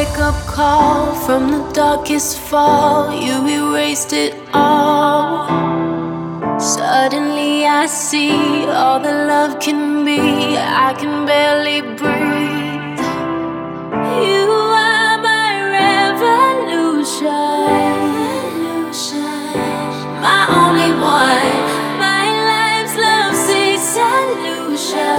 wake-up call from the darkest fall. You erased it all. Suddenly I see all that love can be. I can barely breathe. You are my revolution, my only one, my life's lovesick solution.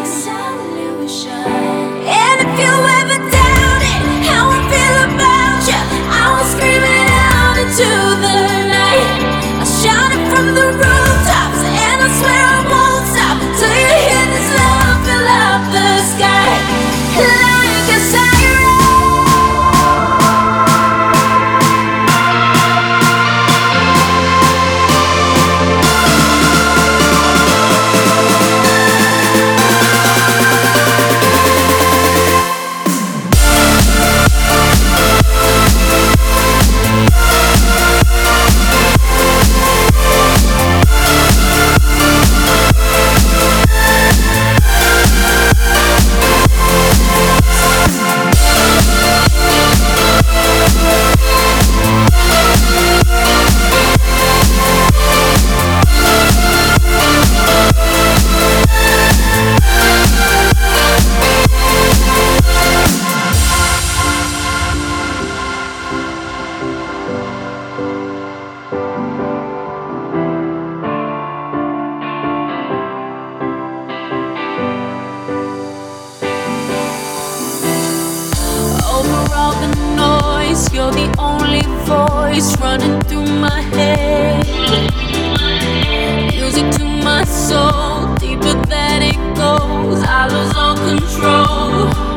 And if you ever doubted how I feel about you, I will scream it out into the night. I'll shout it from the rooftops, and I swear I won't stop till you hear this love fill up the sky like a siren. Over all the noise, you're the only voice running through my head. Music to my soul, deeper than it goes. I lose all control.